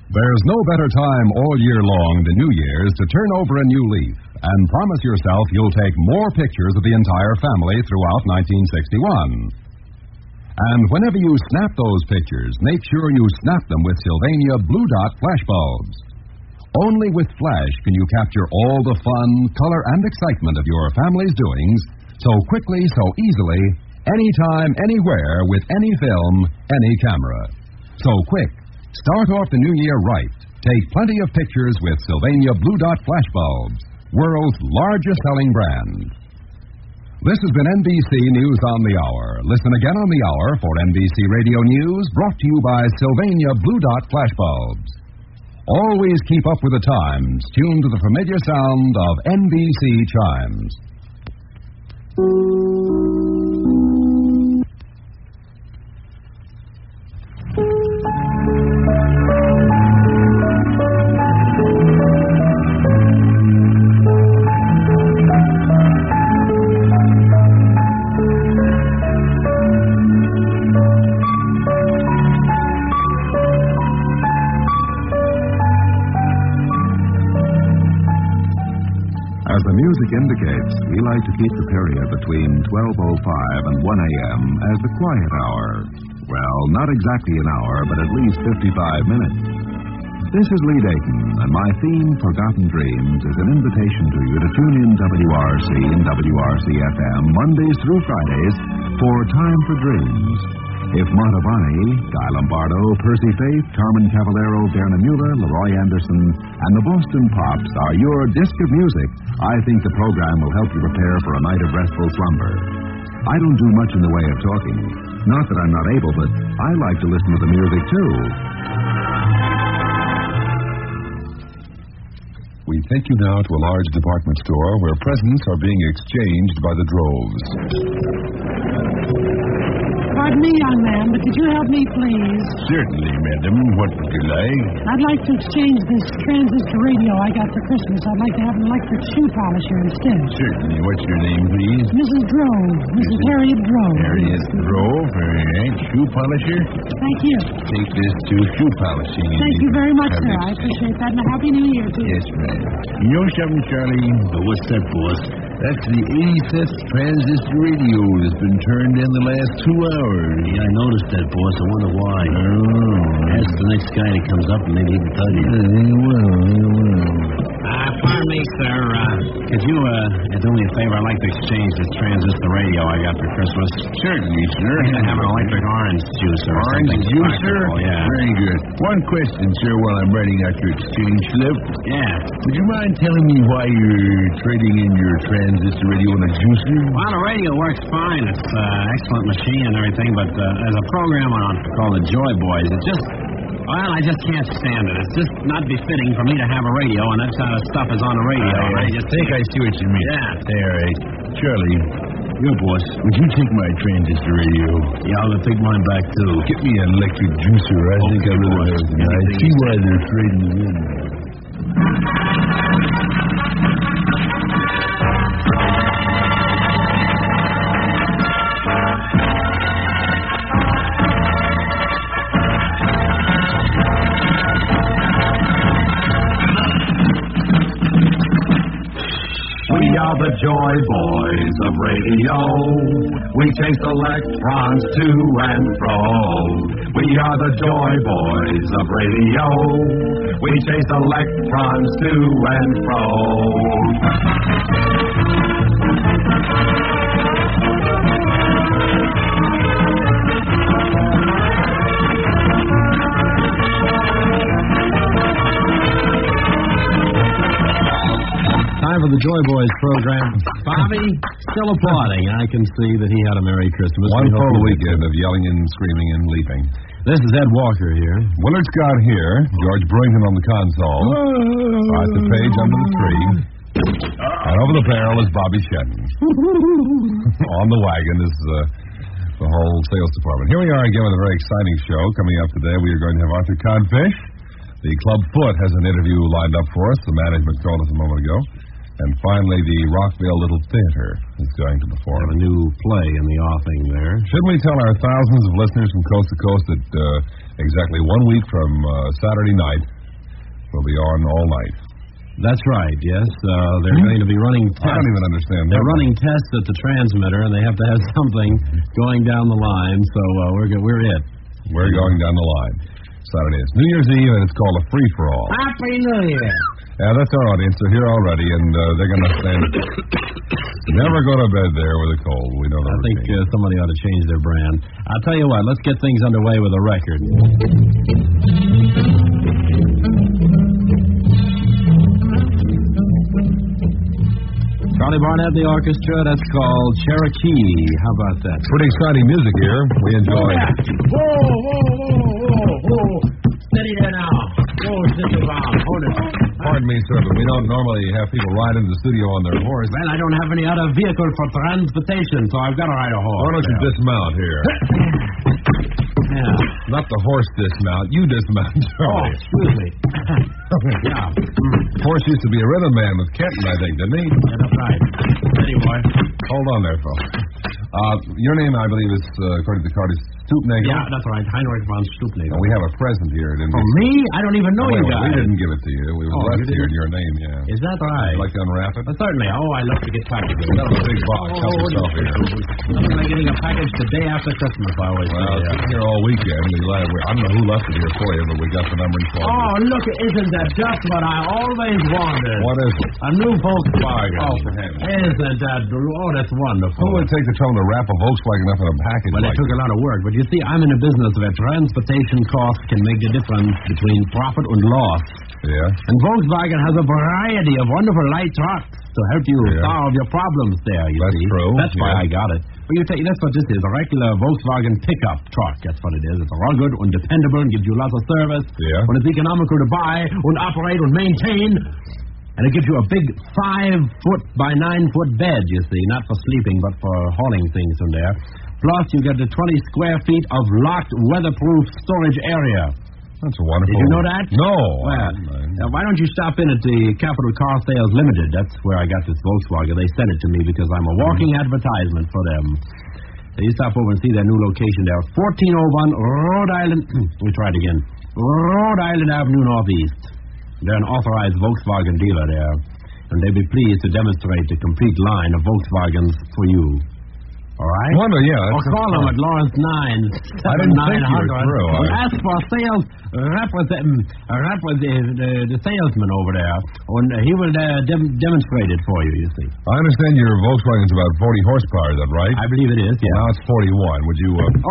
There's no better time all year long than New Year's to turn over a new leaf and promise yourself you'll take more pictures of the entire family throughout 1961. And whenever you snap those pictures, make sure you snap them with Sylvania Blue Dot flash bulbs. Only with Flash can you capture all the fun, color, and excitement of your family's doings so quickly, so easily, anytime, anywhere, with any film, any camera. So quick, start off the new year right. Take plenty of pictures with Sylvania Blue Dot flash bulbs, world's largest selling brand. This has been NBC News on the Hour. Listen again on the hour for NBC Radio News, brought to you by Sylvania Blue Dot flash bulbs. Always keep up with the times, tuned to the familiar sound of NBC chimes. As the music indicates, we like to keep the period between 12:05 and 1 a.m. as the quiet hour. Well, not exactly an hour, but at least 55 minutes. This is Lee Dayton, and my theme, Forgotten Dreams, is an invitation to you to tune in WRC and WRC-FM Mondays through Fridays for Time for Dreams. If Montavani, Guy Lombardo, Percy Faith, Carmen Cavallero, Verna Mueller, Leroy Anderson, and the Boston Pops are your disc of music, I think the program will help you prepare for a night of restful slumber. I don't do much in the way of talking. Not that I'm not able, but I like to listen to the music, too. We take you now to a large department store where presents are being exchanged by the droves. Pardon me, young man, but could you help me, please? Certainly, madam. What would you like? I'd like to exchange this transistor radio I got for Christmas. I'd like to have an electric shoe polisher instead. Certainly. What's your name, please? Mrs. Drove. Mrs. Harriet Drove. Harriet Drove. All right. Shoe polisher? Thank you. Take this to shoe polishing. Thank you very much, sir. I appreciate that. And a Happy New Year to you. Yes, ma'am. You know something, Charlie? What's that, boss? That's the 85th transistor radio that's been turned in the last 2 hours. Yeah, I noticed that, boss. I wonder why. Oh. Ask the next guy that comes up and maybe he can tell you. Pardon me, sir. Could you do me a favor? I'd like to exchange this transistor radio I got for Christmas. Certainly, sir. I can have an electric orange juicer or Orange something. juicer? Yeah. Very good. One question, sir, while I'm writing out your exchange slip. Yeah. Would you mind telling me why you're trading in your transistor radio and a juicer? Well, the radio works fine. It's an excellent machine and everything, but there's a program on called the Joy Boys. It just... Well, I just can't stand it. It's just not befitting for me to have a radio, and that kind of stuff is on the radio. I just think I see what you mean. Yeah. All right. Charlie, your boss, would you take my transistor radio? Yeah, I'll take mine back, too. Get me an electric juicer. I think I really know. I see why they're trading it in. We are the Joy Boys of radio. We chase electrons to and fro. We are the Joy Boys of radio. We chase electrons to and fro. Time for the Joy Boys program. Bobby, still applauding. I can see that he had a Merry Christmas. One full weekend of yelling and screaming and leaping. This is Ed Walker here. Willard Scott here. George Brington on the console. Arthur Page under the tree. And over the barrel is Bobby Shetton. On the wagon is the whole sales department. Here we are again with a very exciting show. Coming up today, we are going to have Arthur Codfish. The Club Foot has an interview lined up for us. The management called us a moment ago. And finally, the Rockville Little Theater is going to perform. A new play in the offing there. Shouldn't we tell our thousands of listeners from coast to coast that exactly 1 week from Saturday night, will be on all night. That's right, yes. They're going to be running tests. I don't even understand. They're running tests at the transmitter, and they have to have something going down the line, so we're it. We're going down the line. Saturday is New Year's Eve, and it's called a free-for-all. Happy New Year. Yeah, that's our audience. They're here already, and they're going to stand. Never go to bed there with a cold. We know that. I think somebody ought to change their brand. I'll tell you what, let's get things underway with a record. Charlie Barnett, the orchestra, that's called Cherokee. How about that? Pretty exciting music here. We enjoy it. Whoa. Steady there now. Whoa, sit around. Hold it. Pardon me, sir, but we don't normally have people ride into the studio on their horse. Well, I don't have any other vehicle for transportation, so I've got to ride a horse. Why don't you dismount here? Yeah. Not the horse dismount. You dismount, Charlie. Excuse me. Yeah. Horse used to be a rhythm man with Kenton, I think, didn't he? Yeah, that's right. Steady, boy. Hold on there, fellow. Your name, I believe, is, according to the card, is Stupnagel. Yeah, that's right. Heinrich von Stupnagel. We have a present here, didn't we? For me? I don't even know you guys. We didn't give it to you. We left here in your name, yeah. Is that right? Would you like to unwrap it? Certainly. Oh, I love to get packages. That was a big box. Help yourself here. Nothing like getting a package the day after Christmas, I always say. Well, it's here all weekend. I don't know who left it here for you, but we got the number and phone. Oh, look, isn't that just what I always wanted? What is it? A new Volkswagen. Oh, for heaven's sake. Isn't that... Oh, that's wonderful. Who would take the trouble to wrap a Volkswagen up in a package Well, like it took a lot of work, but you see, I'm in the business where transportation costs can make the difference between profit and loss. Yeah? And Volkswagen has a variety of wonderful light trucks to help you solve your problems there, you see. That's true. That's why I got it. Well, that's what this is, a regular Volkswagen pickup truck. That's what it is. It's rugged and dependable and gives you lots of service. Yeah. When it's economical to buy and operate and maintain. And it gives you a big 5-foot by 9-foot bed, you see, not for sleeping, but for hauling things from there. Plus, you get the 20 square feet of locked, weatherproof storage area. That's wonderful. Did you know that? No. Well, why don't you stop in at the Capital Car Sales Limited? That's where I got this Volkswagen. They sent it to me because I'm a walking advertisement for them. You stop over and see their new location there. 1401 Rhode Island. Let me try it again. Rhode Island Avenue Northeast. They're an authorized Volkswagen dealer there, and they'd be pleased to demonstrate the complete line of Volkswagens for you. All right? Wonder, yeah. Or call them at Lawrence 9. I didn't think you were through. Ask for sales the salesman over there, and he will demonstrate it for you, you see. I understand your Volkswagen's about 40 horsepower, is that right? I believe it is, yeah. Now it's 41. Would you...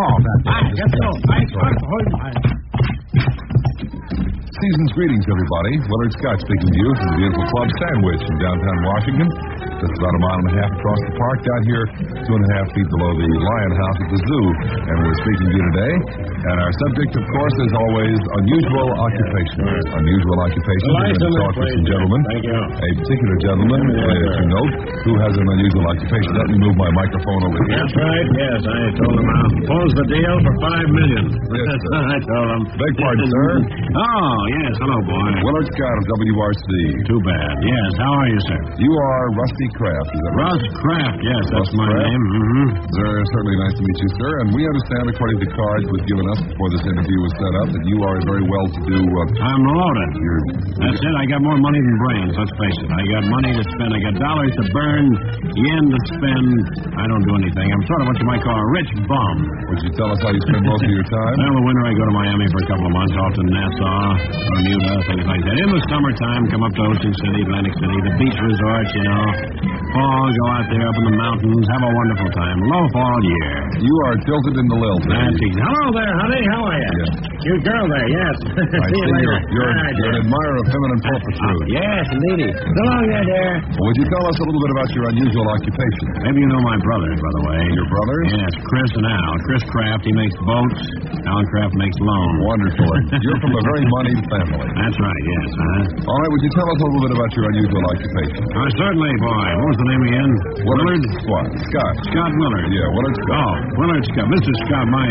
Season's greetings, everybody. Willard Scott speaking to you from the beautiful Club Sandwich in downtown Washington. Just about a mile and a half across the park, down here 2.5 feet below the Lion House at the zoo. And we're speaking to you today. And our subject, of course, is always unusual occupations. Unusual occupations. We're going to talk with some gentlemen. Thank you. A particular gentleman, to note, who has an unusual occupation. Let me move my microphone over here. That's right, yes. I told him I'll close the deal for $5 million. Yes, sir. I told him. Beg pardon, sir. Oh, yes. Hello, boy. Willard Scott of WRC. Too bad. Yes. How are you, sir? You are Rusty Kraft, is that right? Russ Kraft. Yes, that's my Kraft. name. Mm-hmm. Certainly nice to meet you, sir. And we understand, according to cards we've given us before this interview was set up, that you are a very well-to-do... I'm loaded. That's it. I got more money than brains, let's face it. I got money to spend. I got dollars to burn, yen to spend. I don't do anything. I'm sort of what you might call a rich bum. Would you tell us how you spend most of your time? Well, the winter I go to Miami for a couple of months, off to Nassau, Bermuda, things like that. In the summertime, come up to Ocean City, Atlantic City, the beach resorts, you know. Fall, go out there up in the mountains, have a wonderful time. Low fall year. You are tilted into lilted. That's easy. Hello there, honey. How are you? Yes. Cute girl there, yes. I see you're an admirer of feminine pulchritude. Yes, indeed. So long there, dear. Would you tell us a little bit about your unusual occupation? Maybe you know my brothers, by the way. Your brothers? Yes, Chris and Al. Chris Kraft, he makes boats. Alan Kraft makes loans. Wonderful. You're from a very moneyed family. That's right, yes. All right, would you tell us a little bit about your unusual occupation? Certainly, boy. What was the name again? Willard? What? Scott. Scott Willard. Yeah, Willard Scott. Oh, Willard Scott. Mr. Scott, my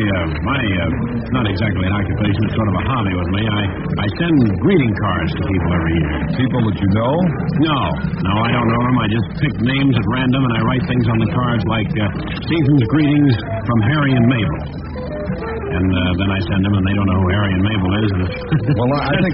not exactly an occupation, it's sort of a hobby with me. I send greeting cards to people every year. People that you know? No, I don't know them. I just pick names at random and I write things on the cards like season's greetings from Harry and Mabel. And then I send them, and they don't know who Harry and Mabel is. And Well, I think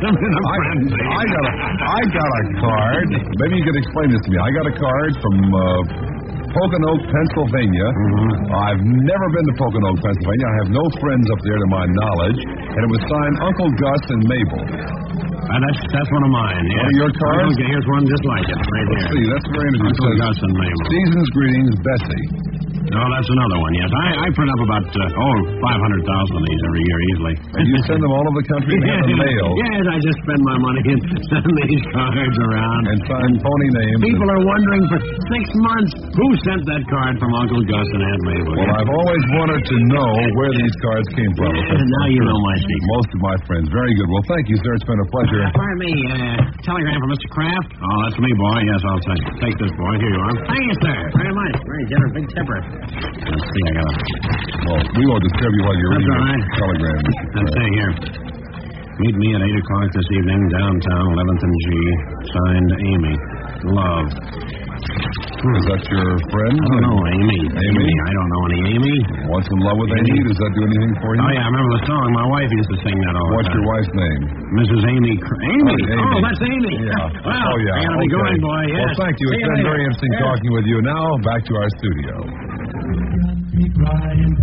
I got a card. Maybe you could explain this to me. I got a card from Poconoke, Pennsylvania. I've never been to Poconoke, Pennsylvania. I have no friends up there to my knowledge. And it was signed Uncle Gus and Mabel. That's one of mine. Yes. One of your cards? Okay, here's one just like it, right Let's there. see, that's very interesting. Uncle Gus and Mabel. Season's greetings, Bessie. Oh, that's another one, yes. I print up about, 500,000 of these every year easily. And you send them all over the country and have them mailed. Yes, I just spend my money and send these cards around. And sign phony names. People are wondering for 6 months who sent that card from Uncle Gus and Aunt Mabel. Well, I've always wanted to know where these cards came from. Now you know my secret. Most of my friends. Very good. Well, thank you, sir. It's been a pleasure. Pardon me, telegram from Mr. Kraft? Oh, that's me, boy. Yes, I'll take this, boy. Here you are. Thank you, sir. Very much. Very generous. Big tipper. Let's see, I got a... Well, we won't disturb you while you're That's reading all right. the telegram. Let's see here. Meet me at 8 o'clock this evening, downtown, 11th and G. Signed, Amy. Love. Is that your friend? I don't know, Amy. Amy? I don't know any Amy. Wants in love with Amy? Does that do anything for you? Oh, yeah, I remember the song. My wife used to sing that all the What's time. your wife's name? Mrs. Amy. Amy? Amy. Oh, that's Amy. Yeah. Well, oh, yeah. I gotta be going, boy. Yes. Well, thank you. It's been very interesting talking with you. Now, back to our studio. Crying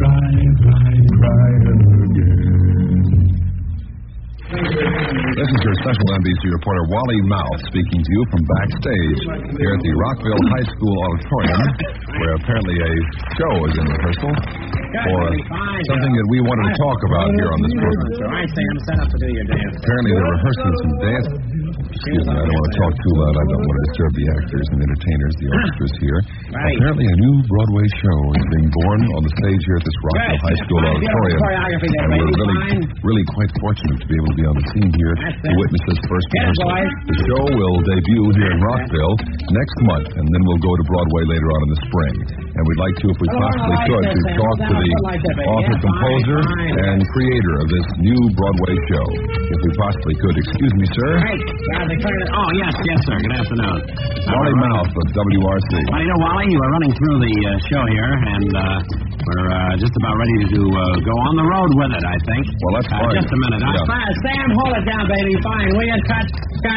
again. This is your special NBC reporter, Wally Mouth, speaking to you from backstage here at the Rockville High School Auditorium, where apparently a show is in rehearsal for something that we wanted to talk about here on this program. All right, Sam, set up to do your dance. Apparently they're rehearsing some dance. Excuse me, I don't want to talk too loud. I don't want to disturb the actors and entertainers, the orchestras here. Right. Apparently a new Broadway show is being born on the stage here at this Rockville High School Auditorium. And we're really quite fortunate to be able to be on the scene here to witness this first rehearsal. The show will debut here in Rockville next month, and then we'll go to Broadway later on in the spring. And we'd like to, if we possibly could, to talk to the author, composer, and creator of this new Broadway show. If we possibly could. Excuse me, sir. Oh, yes, sir. Good afternoon. Wally Mouth of WRC. Well, you know, Wally, you were running through the show here, and we're just about ready to go on the road with it, I think. Well, that's fine. Just a minute. Sam, hold it down, baby. Fine. Will you cut.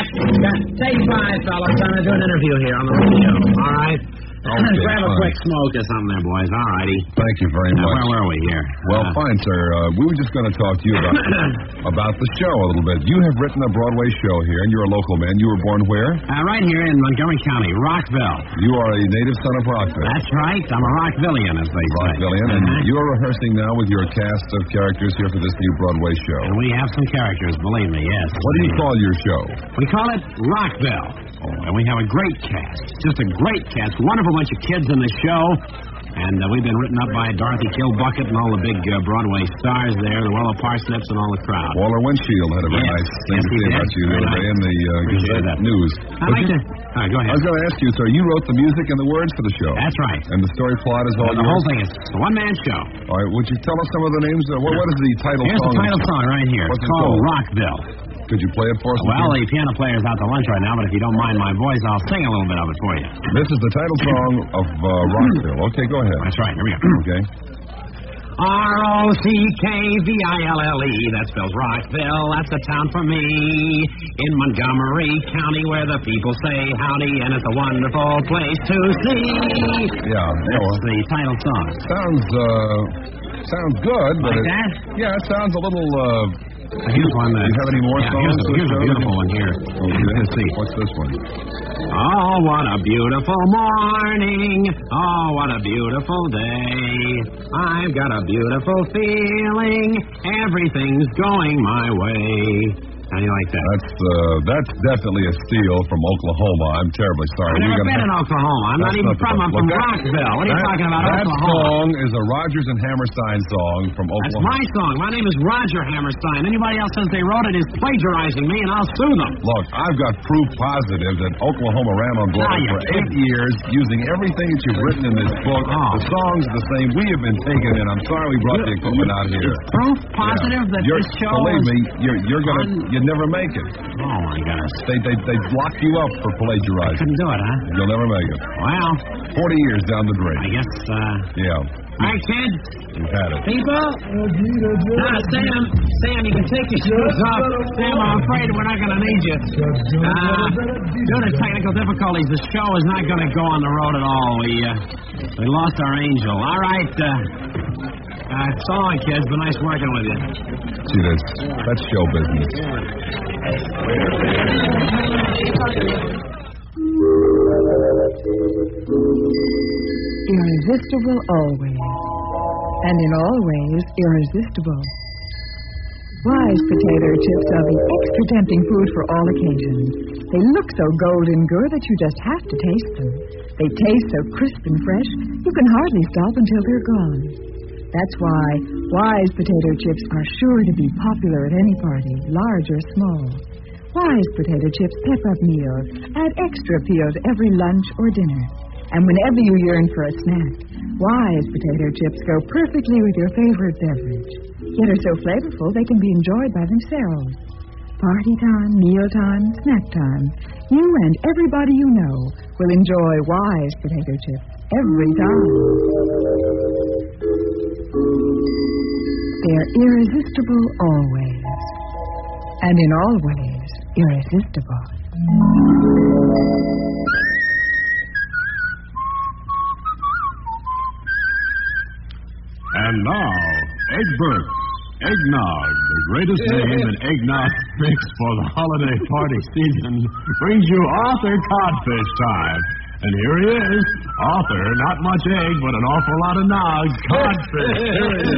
Take 5, fellas. I'm going to do an interview here on the radio. All right? Okay, grab a fine. quick smoke or something there, boys. All righty. Thank you very much. Where were we here? Well, fine, sir. We were just going to talk to you about the show a little bit. You have written a Broadway show here, and you're a local man. You were born where? Right here in Montgomery County, Rockville. You are a native son of Rockville. That's right. I'm a Rockvillian, as they say. Rockvillian, and you're rehearsing now with your cast of characters here for this new Broadway show. And we have some characters, believe me, yes. What do you call your show? We call it Rockville. And we have a great cast. Just a great cast. Wonderful bunch of kids in the show. And we've been written up by Dorothy Kilbucket and all the big Broadway stars there, the Willow Parsnips and all the crowd. Walter Windshield had a very nice thing to say about you the other day in the Gazette News. I'd like to... All right, go ahead. I was going to ask you, sir, you wrote the music and the words for the show. That's right. And the story plot is all The whole thing is a one-man show. All right, would you tell us some of the names? What is the title Here's song? Here's the title song right here. What's it's called Rockville. Could you play it for us? Well, the piano player's out to lunch right now, but if you don't mind my voice, I'll sing a little bit of it for you. This is the title song of Rockville. Okay, go ahead. That's right. Here we go. Okay. Rockville, that spells Rockville, that's a town for me. In Montgomery County where the people say howdy, and it's a wonderful place to see. Yeah. That's the title song. Sounds good, but like that? Yeah, it sounds a little here's one do you have any more songs? Here's a beautiful one here. Let's see. What's this one? Oh, what a beautiful morning. Oh, what a beautiful day. I've got a beautiful feeling. Everything's going my way. How do you like that? That's definitely a steal from Oklahoma. I'm terribly sorry. I've never been in Oklahoma. I'm not even from. I'm from Rockville. What are you talking about, that Oklahoma? That song is a Rodgers and Hammerstein song from Oklahoma. That's my song. My name is Roger Hammerstein. Anybody else says they wrote it is plagiarizing me, and I'll sue them. Look, I've got proof positive that Oklahoma ran on Broadway for 8 years using everything that you've written in this book. Oh. The songs are the same. We have been taken in. I'm sorry we brought the equipment out here. Proof positive that this show believe me, you'd never make it. Oh, my gosh. They lock you up for plagiarizing. Couldn't do it, huh? You'll never make it. Well. 40 years down the drain. I guess, Yeah. Hi, kid. You've had it. People? Sam, you can take your shoes off. Sam, I'm afraid we're not going to need you. Due to technical difficulties, the show is not going to go on the road at all. We lost our angel. All right. So long, kids. Been nice working with you. See, that's show business. Irresistible always. And in all ways, irresistible. Wise potato chips are the extra tempting food for all occasions. They look so golden good that you just have to taste them. They taste so crisp and fresh, you can hardly stop until they're gone. That's why Wise potato chips are sure to be popular at any party, large or small. Wise potato chips pep up meals, add extra appeal to every lunch or dinner. And whenever you yearn for a snack, Wise potato chips go perfectly with your favorite beverage. Yet are so flavorful they can be enjoyed by themselves. Party time, meal time, snack time. You and everybody you know will enjoy Wise potato chips every time. They're irresistible always. And in all ways, irresistible. And now, Egbert's Eggnog, the greatest name in eggnog mix for the holiday party season, brings you Arthur Codfish time. And here he is, Arthur, not much egg, but an awful lot of nog, Codfish. Here he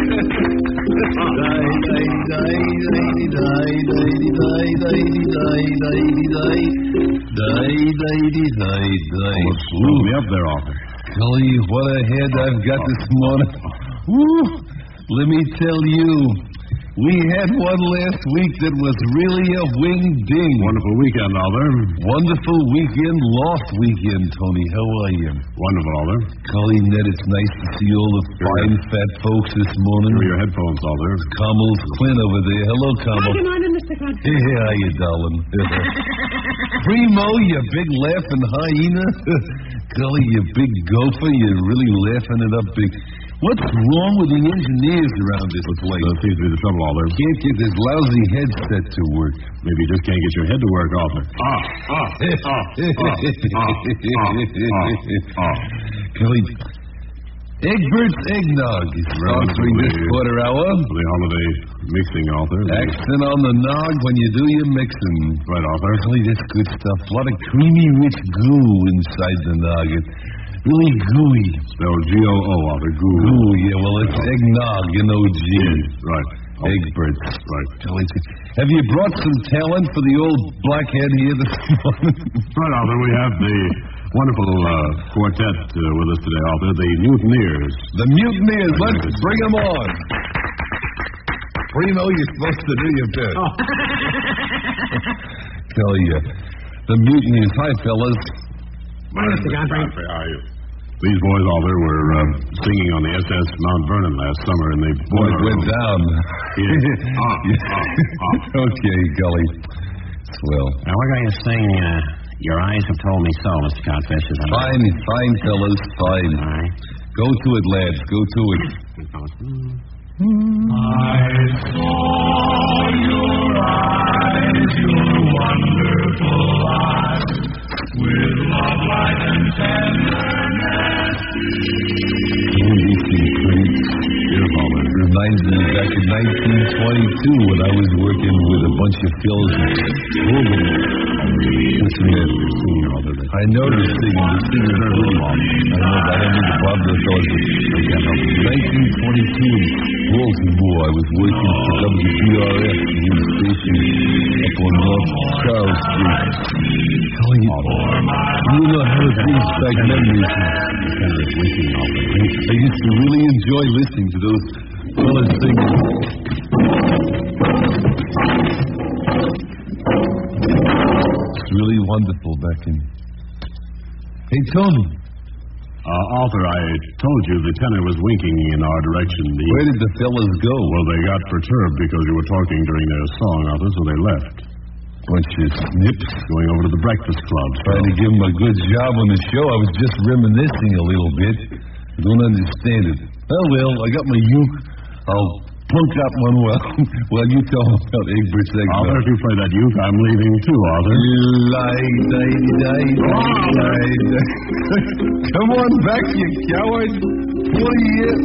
is. Move me up there, Arthur. Golly, what a head I've got this morning. Woo! Let me tell you, we had one last week that was really a wing-ding. Wonderful weekend, Arthur. Wonderful weekend, lost weekend, Tony. How are you? Wonderful, Arthur. Golly, Ned, it's nice to see all the fine, fat folks this morning. Here are your headphones, Arthur. Carmel's Quinn over there. Hello, Carmel. Good morning, Mr. Codfish. Hey, how are you, darling? Primo, you big laughing hyena. Golly, you big gopher. You're really laughing it up big. What's wrong with the engineers around this place? That seems to be the trouble, Arthur. Can't get this lousy headset to work. Maybe you just can't get your head to work, Arthur. Golly, Egbert's Eggnog is sponsoring this quarter hour. For the holiday mixing, Arthur. Accent on the nog when you do your mixing. Right, Arthur. Golly, that's good stuff. A lot of creamy, rich goo inside the nog. Really gooey. Spelled G-O-O, Arthur. Goo. Goo, yeah, well, it's eggnog, you know, G. Right. Egbert's. Right. Have you brought some talent for the old blackhead here this morning? Right, Arthur. We have the wonderful quartet with us today, Arthur. The Mutineers. The Mutineers. Let's bring them on. Primo, you're supposed to do your bit. Tell you. The Mutineers. Hi, fellas. Mr. Godfrey. How are you? These boys, Arthur, were singing on the SS Mount Vernon last summer, and they went down. Okay, Gully. Swell. Now, we're going to sing Your Eyes Have Told Me So, Mr. Codfish. Fine, fellas, fine. All right. Go to it, lads. Go to it. I saw your eyes, your wonderful eyes, with love, light, and tenderness. Reminds me back in 1922 when I was working with a bunch of fellas I know they're singing. The singers are really long. I know, but I don't mean to bother the fellas. I can't help it. 1922 in Baltimore, I was working for WPRF news station up on North Charles Street. Telling you, you know how it brings back memories. I used to really enjoy listening to those fellas singing. It's really wonderful back in. Hey, Tony. Arthur, I told you the tenor was winking in our direction. Where did the fellas go? Well, they got perturbed because you were talking during their song, Arthur, so they left. Bunch of snips. Going over to the Breakfast Club. Trying to give them a good job on the show. I was just reminiscing a little bit. I don't understand it. Oh, well, I got my uke. I'll plunk that one well, you tell them about Egbert's eggs. Arthur, if you play that uke, I'm leaving too, Arthur. Come on back, you coward. 20 years.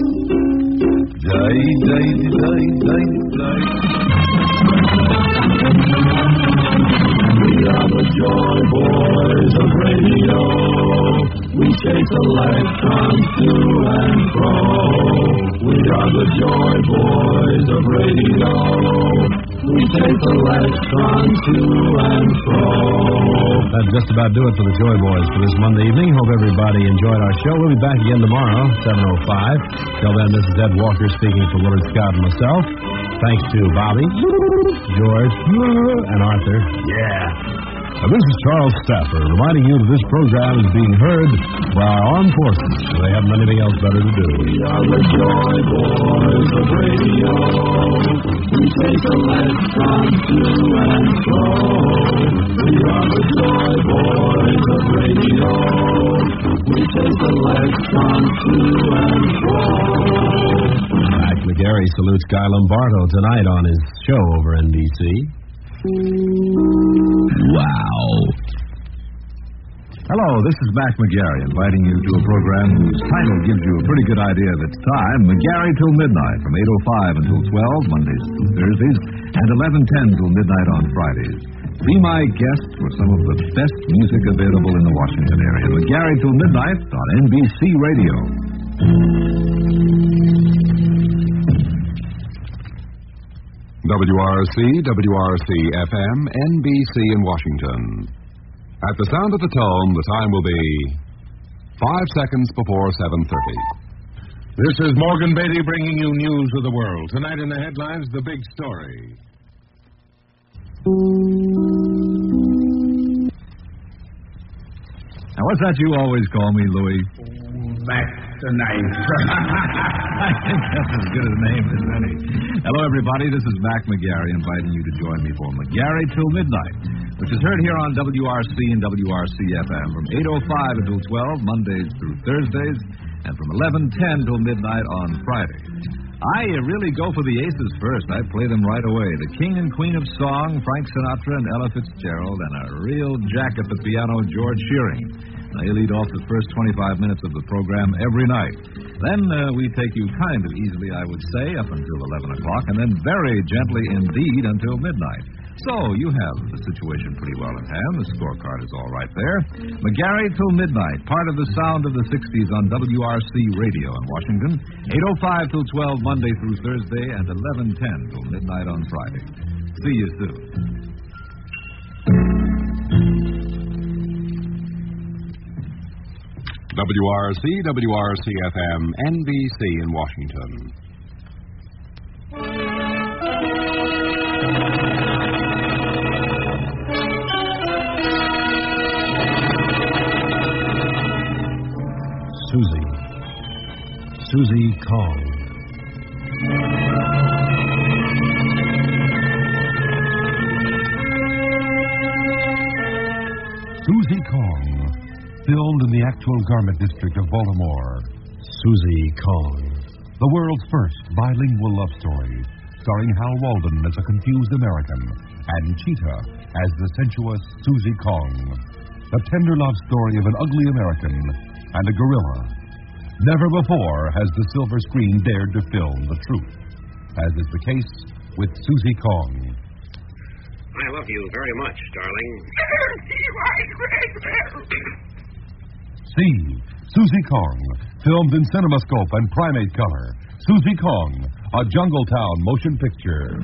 We are the Joy Boys of Radio. We chase electrons to and fro. We are the Joy Boys of Radio. We chase electrons to and fro. That'll just about do it for the Joy Boys for this Monday evening. Hope everybody enjoyed our show. We'll be back again tomorrow, 7:05. Till then, this is Ed Walker speaking for Willard Scott and myself. Thanks to Bobby, George, and Arthur. Yeah. This is Charles Stafford reminding you that this program is being heard by our armed forces. They haven't anything else better to do. We are the Joy Boys of Radio. We take electrons to and fro. We are the Joy Boys of Radio. We take electrons to and fro. Mac McGarry salutes Guy Lombardo tonight on his show over NBC. Wow. Hello, this is Mac McGarry inviting you to a program whose title gives you a pretty good idea of its time. McGarry till midnight from 8:05 until 12, Mondays through Thursdays, and 11:10 till midnight on Fridays. Be my guest for some of the best music available in the Washington area. McGarry till midnight on NBC Radio. WRC, WRC-FM, NBC in Washington. At the sound of the tone, the time will be 5 seconds before 7:30. This is Morgan Beatty bringing you news of the world. Tonight in the headlines, the big story. Now, what's that you always call me, Louis? Back tonight. I think that's as good a name as any. Hello, everybody. This is Mac McGarry inviting you to join me for McGarry till midnight, which is heard here on WRC and WRC-FM from 8:05 until 12, Mondays through Thursdays, and from 11:10 till midnight on Fridays. I really go for the aces first. I play them right away. The king and queen of song, Frank Sinatra and Ella Fitzgerald, and a real jack at the piano, George Shearing. They lead off the first 25 minutes of the program every night. Then we take you kind of easily, I would say, up until 11 o'clock, and then very gently indeed until midnight. So you have the situation pretty well in hand. The scorecard is all right there. McGarry till midnight, part of the sound of the 60s on WRC Radio in Washington. 8:05 till 12 Monday through Thursday, and 11:10 till midnight on Friday. See you soon. WRC, WRC-FM, NBC in Washington. Susie Kong. Susie Kong, filmed in the actual garment district of Baltimore. Susie Kong. The world's first bilingual love story, starring Hal Walden as a confused American and Cheetah as the sensuous Susie Kong. The tender love story of an ugly American and a gorilla. Never before has the silver screen dared to film the truth, as is the case with Susie Kong. I love you very much, darling. See Susie Kong, filmed in CinemaScope and Primate Color. Susie Kong, a Jungletown motion picture.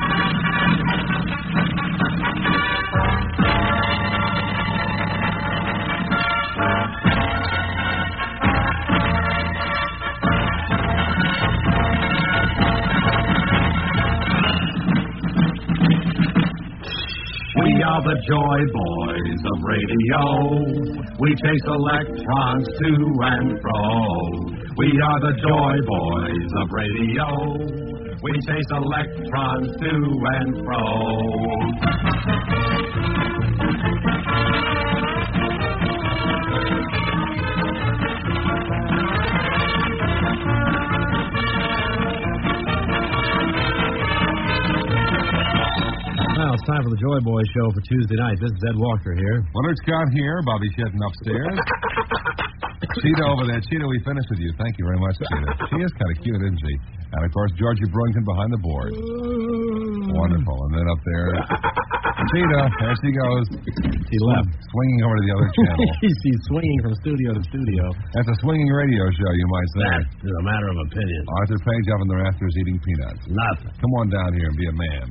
We are the Joy Boys of Radio. We chase electrons to and fro. We are the Joy Boys of Radio. We chase electrons to and fro. time for the Joy Boys show for Tuesday night. This is Ed Walker here. Willard Scott here. Bobby Shetton upstairs. Cheetah over there. Cheetah, we finished with you. Thank you very much, Cheetah. She is kind of cute, isn't she? And, of course, Georgie Brewington behind the board. Wonderful. And then up there, Cheetah. There she goes. She left. Swinging over to the other channel. She's swinging from studio to studio. That's a swinging radio show, you might say. That is a matter of opinion. Arthur Page up in the rafters eating peanuts. Nothing. Come on down here and be a man.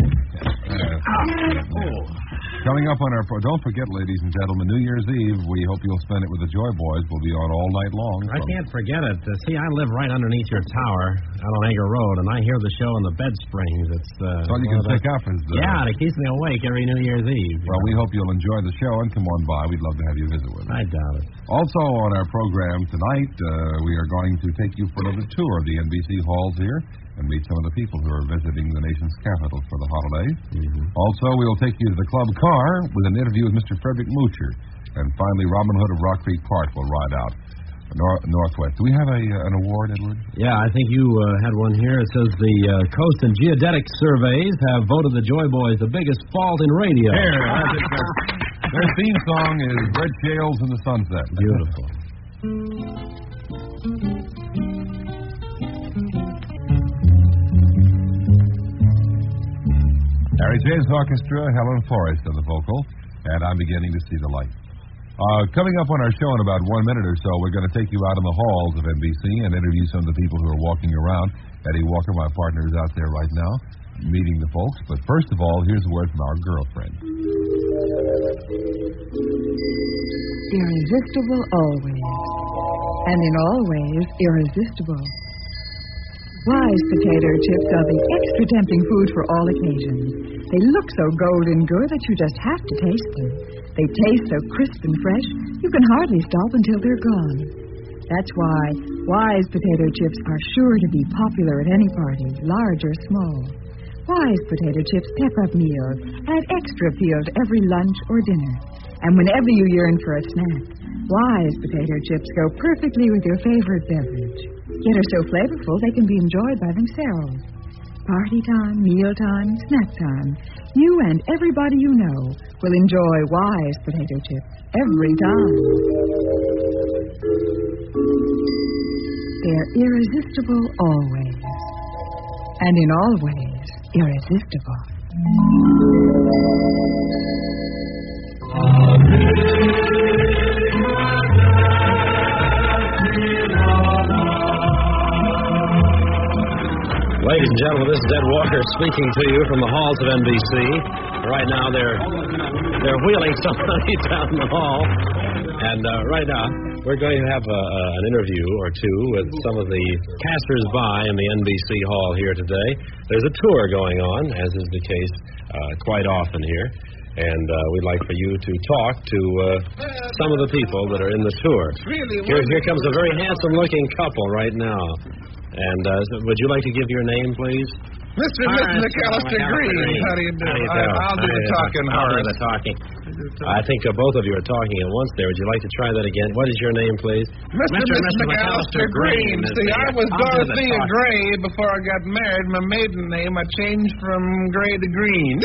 Coming up on our don't forget, ladies and gentlemen, New Year's Eve. We hope you'll spend it with the Joy Boys. We'll be on all night long. I can't forget it. See, I live right underneath your tower out on Anchor Road, and I hear the show in the Bed Springs. It's all you can pick up is yeah, it keeps me awake every New Year's Eve. Well, we hope you'll enjoy the show and come on by. We'd love to have you visit with us. I doubt it. Also on our program tonight, we are going to take you for another tour of the NBC halls here and meet some of the people who are visiting the nation's capital for the holidays. Also, we will take you to the club car with an interview with Mr. Frederick Moocher. And finally, Robin Hood of Rock Creek Park will ride out northwest. Do we have an award, Edward? Yeah, I think you had one here. It says the Coast and Geodetic Surveys have voted the Joy Boys the biggest fault in radio. Here, their theme song is Red Shales in the Sunset. Beautiful. Harry James Orchestra, Helen Forrest on the vocal, and I'm beginning to see the light. Coming up on our show in about 1 minute or so, we're going to take you out in the halls of NBC and interview some of the people who are walking around. Eddie Walker, my partner, is out there right now, meeting the folks. But first of all, here's a word from our girlfriend. Irresistible always, and in all ways irresistible. Wise potato chips are the extra tempting food for all occasions. They look so golden good that you just have to taste them. They taste so crisp and fresh, you can hardly stop until they're gone. That's why Wise potato chips are sure to be popular at any party, large or small. Wise potato chips pep up meals, add extra appeal to every lunch or dinner. And whenever you yearn for a snack, Wise potato chips go perfectly with your favorite beverage. Yet are so flavorful they can be enjoyed by themselves. Party time, meal time, snack time. You and everybody you know will enjoy Wise potato chips every time. They're irresistible always, and in all ways irresistible. Ladies and gentlemen, this is Ed Walker speaking to you from the halls of NBC. Right now, they're wheeling somebody down the hall, and right now we're going to have an interview or two with some of the passers-by in the NBC hall here today. There's a tour going on, as is the case quite often here, and we'd like for you to talk to some of the people that are in the tour. Here comes a very handsome-looking couple right now. And would you like to give your name, please? Mr. and Mrs. McAllister Green. How do you do? I'll do the talking, Horace. I'll do the talking. I think both of you are talking at once there. Would you like to try that again? What is your name, please? Mr. and Mrs. McAllister Green. See, I was Dorothea Gray before I got married. My maiden name I changed from Gray to Green.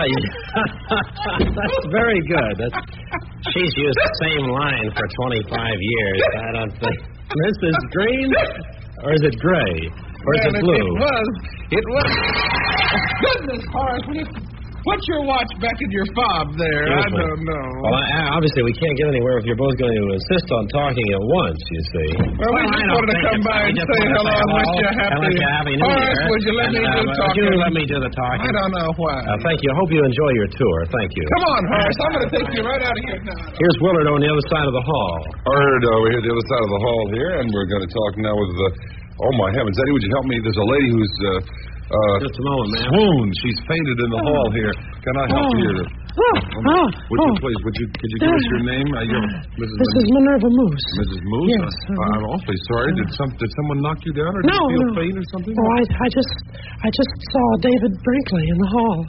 That's very good. She's used the same line for 25 years. I don't think. Mrs. Green? Or is it gray? Or is it blue? It was. Goodness, Horace, will you put your watch back in your fob there? I don't know. Well, obviously we can't get anywhere if you're both going to insist on talking at once, you see. Well, we just wanted to come by and say hello and wish you happy New Year. Horace, would you let me do talking? Would you let me do the talking? I don't know why. Thank you. I hope you enjoy your tour. Thank you. Come on, Horace. I'm going to take you right out of here now. Here's Willard on the other side of the hall. Willard over here, the other side of the hall here, and we're going to talk now with oh, my heavens. Eddie, would you help me? There's a lady who's just a moment, ma'am. swooned. She's fainted in the hall here. Can I help you? Would you please, could you give us your name? Mrs. Minerva Moose. Mrs. Moose? Yes. I'm awfully sorry. Did someone knock you down, or did you feel faint or something? Oh, I just saw David Brinkley in the hall.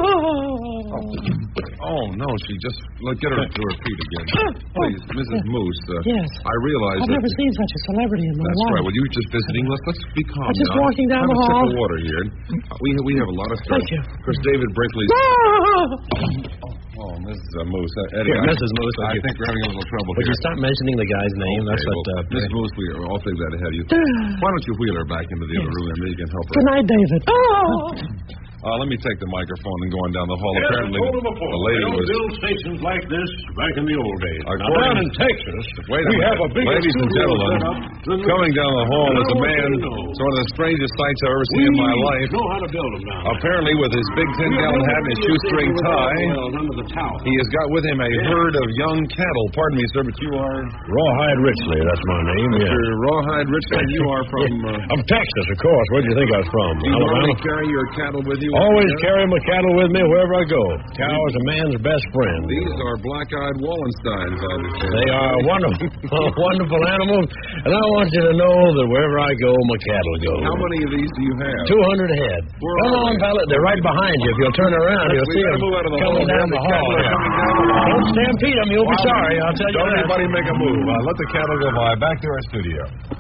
Oh, no, she just... Get her to her feet again. Please, Mrs. Moose. Yes. I realize I've never seen such a celebrity in my life. That's right. Well, you were just visiting. Let's be calm just walking down the hall. Have a sip of water here. We have a lot of stuff. Thank you. Of course, David Brinkley's... Oh, Mrs. Moose. Eddie, Here, Mrs. Moose. I think we're having a little trouble Would here. you stop mentioning the guy's name? Okay, That's what... Miss Moose, I'll take that ahead of you. Why don't you wheel her back into the other room and maybe you can help her? Good night, David. Let me take the microphone and go on down the hall. Yes, Apparently, I told him before. the lady They don't was... build stations like this back in the old days. Now, According- down in Texas, Wait a we minute. have a bigger Ladies and studio gentlemen, set up than the- coming down the hall is a I want man, you to know. it's one of the strangest sights I've ever seen in my life. know how to build them now. Apparently, with his big 10-gallon hat and his shoestring tie, Under the tower. he has got with him a herd of young cattle. Pardon me, sir, but you are... Rawhide Richley, that's my name, Mr. Rawhide Richland, you are from... I'm Texas, of course. Where do you think I was from? Do you normally carry your cattle with you? Always carry my cattle with me wherever I go. Cow is a man's best friend. These are black-eyed Wallensteins, I understand. They are wonderful, wonderful animals, and I want you to know that wherever I go, my cattle go. How many of these do you have? 200 head. Come on, fella. They're right behind you. If you'll turn around, you'll see them coming down the hall. Don't stampede them. You'll be sorry. I'll tell you Don't that. anybody make a move. Let the cattle go by. Back to our studio.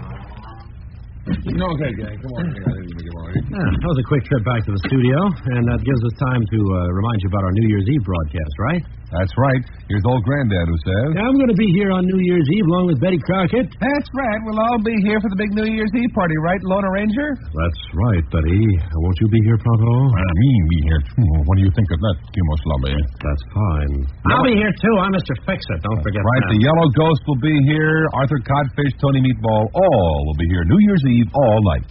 No, okay, gang. Come on. That was a quick trip back to the studio, and that gives us time to remind you about our New Year's Eve broadcast, right? That's right. Here's old Granddad who says... Yeah, I'm going to be here on New Year's Eve along with Betty Crockett. That's right. We'll all be here for the big New Year's Eve party, right, Lona Ranger? That's right, Betty. Won't you be here, Pronto? Me be here. What do you think of that, Kimoslobby? That's fine. I'll be here, too. I'm Mr. Fix-It. Don't forget Right, that. the Yellow Ghost will be here. Arthur Codfish, Tony Meatball, all will be here New Year's Eve all night.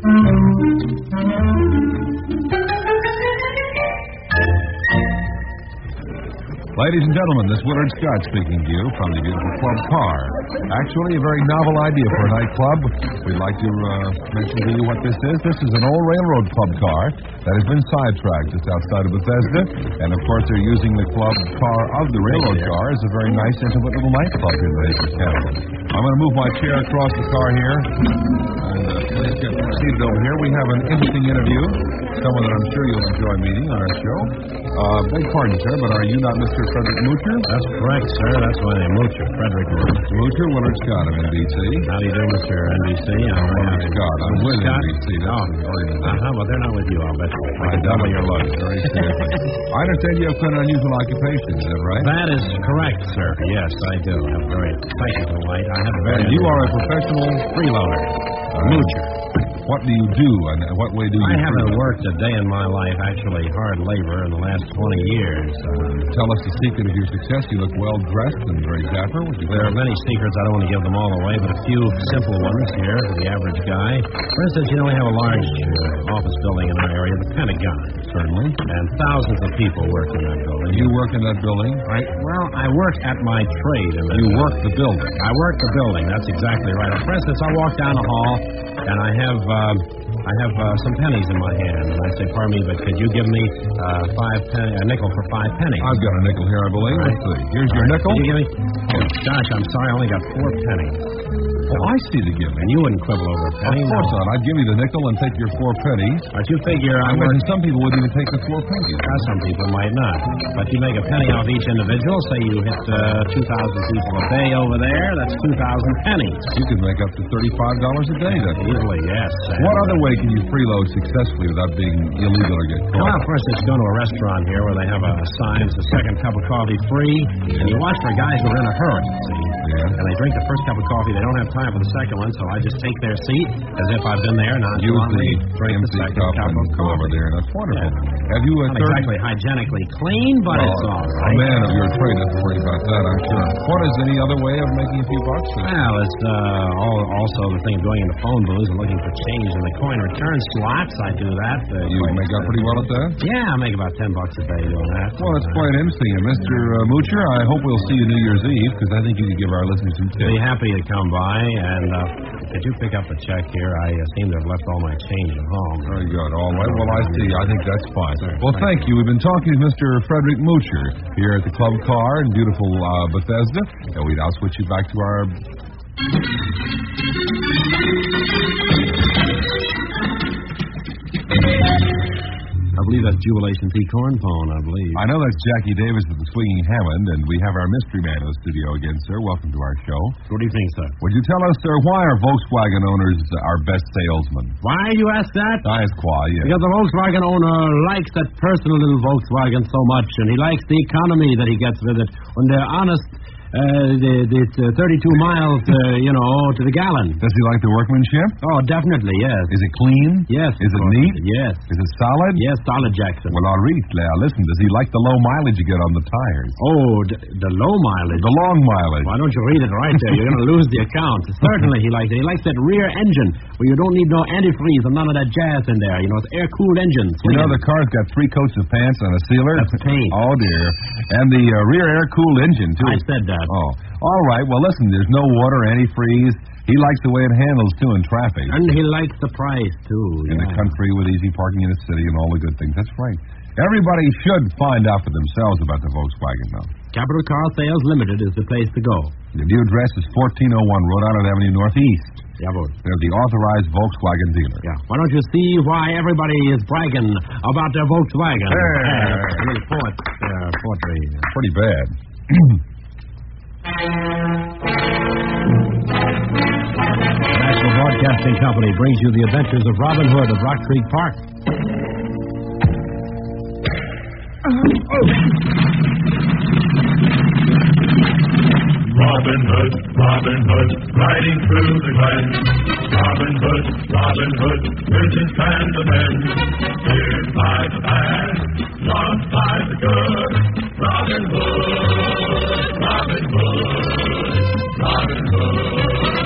Ladies and gentlemen, this is Willard Scott speaking to you from the beautiful Club Car. Actually, a very novel idea for a nightclub. We'd like to mention to you what this is. This is an old railroad club car that has been sidetracked just outside of Bethesda. And, of course, they're using the club car of the railroad car as a very nice, intimate little nightclub here in the nation's capital. I'm going to move my chair across the car here. And please get seated over here. We have an interesting interview. Someone that I'm sure you'll enjoy meeting on our show. Beg pardon, sir, but are you not Mr. Frederick Moocher? That's correct, sir. That's my name, Moocher. Frederick Moocher. Moocher, Willard Scott of NBC. How do you do, Mr. NBC? Willard Scott. I'm with Scott? NBC. Well, they're not with you, I'll bet you. I double your luck. Very seriously. I understand you have quite an unusual occupation, is that right? That is correct, sir. Yes, I do. I have a very technical light. I have a very... And you are a professional freeloader. Moocher. What do you do, and what way do you... I haven't worked a day in my life, actually, hard labor, in the last 20 years. Tell us the secret of your success. You look well-dressed and very dapper. There are many secrets. I don't want to give them all away, but a few simple ones here for the average guy. For instance, we have a large office building in our area, the Pentagon. Certainly. And thousands of people work in that building. You work in that building? I work at my trade. You work the building? I work the building. That's exactly right. For instance, I walk down the hall, and I have some pennies in my hand, and I say, pardon me, but could you give me a nickel for 5 pennies? I've got a nickel here, I believe. Right. Let's see. Here's your nickel. Could you give me... Oh, gosh, I'm sorry, I only got 4 pennies. Oh, I see the gift. And you wouldn't quibble over a penny? Of course not. I'd give you the nickel and take your 4 pennies. But you figure I imagine some people wouldn't even take the 4 pennies. Some people might not. But you make a penny off each individual. Say you hit 2,000 people a day over there. That's 2,000 pennies. You could make up to $35 a day. Easily, yes. What other way can you freeload successfully without being illegal or get caught? Well, for instance, you go to a restaurant here where they have a sign, it's the second cup of coffee free, and you watch for guys who are in a hurry, see? Yeah. And they drink the first cup of coffee. They don't have time for the second one, so I just take their seat as if I've been there. Not use the drink the second cup and of go over there. That's wonderful. Yeah. Have you a Not exactly hygienically clean, but it's all right. A man of your trade doesn't worry about that, I'm sure. What is any other way of making a few bucks? Well, it's also the thing of going into phone booths and looking for change in the coin return slots. I do that. You make up pretty well at that? Yeah, I make about $10 a day doing that. Well, it's quite interesting. And Mr. Moocher, I hope we'll see you New Year's Eve, because I think you could give our listeners some tips. Be happy to come by, and could you pick up a check here? I seem to have left all my change at home. Very good. All right. Well, I see. I think that's fine. Well, thank you. We've been talking to Mr. Frederick Moocher here at the Club Car in beautiful Bethesda. And we'd now switch you back to our... I believe that's Jubilation T. Cornpone, I believe. I know that's Jackie Davis at the Swinging Hammond, and we have our mystery man in the studio again, sir. Welcome to our show. Good evening, sir. Would you tell us, sir, why are Volkswagen owners our best salesmen? Why you ask that? I ask why, yes. Because the Volkswagen owner likes that personal little Volkswagen so much, and he likes the economy that he gets with it. When they're honest, it's 32 miles, to the gallon. Does he like the workmanship? Oh, definitely, yes. Is it clean? Yes. Is it neat? Yes. Is it solid? Yes, solid, Jackson. Well, all right, now listen, does he like the low mileage you get on the tires? Oh, the low mileage? The long mileage. Why don't you read it right there? You're going to lose the account. Certainly he likes it. He likes that rear engine where you don't need no antifreeze and none of that jazz in there. It's air-cooled engines. You know the car's got 3 coats of pants and a sealer? That's paint. Oh, dear. And the rear air-cooled engine, too. I said that. Oh. All right, well, listen, there's no water, antifreeze. He likes the way it handles, too, in traffic. And he likes the price, too. In the country with easy parking in the city and all the good things. That's right. Everybody should find out for themselves about the Volkswagen, though. Capital Car Sales Limited is the place to go. The new address is 1401 Rhode Island Avenue Northeast. Yeah, boy. They're the authorized Volkswagen dealer. Yeah. Why don't you see why everybody is bragging about their Volkswagen? A little poetry. Pretty bad. National Broadcasting Company brings you the adventures of Robin Hood of Rock Creek Park. Robin Hood, riding through the glen. Robin Hood, with his band of men. Steered by the bad, loved by the good. Robin Hood, Robin Hood.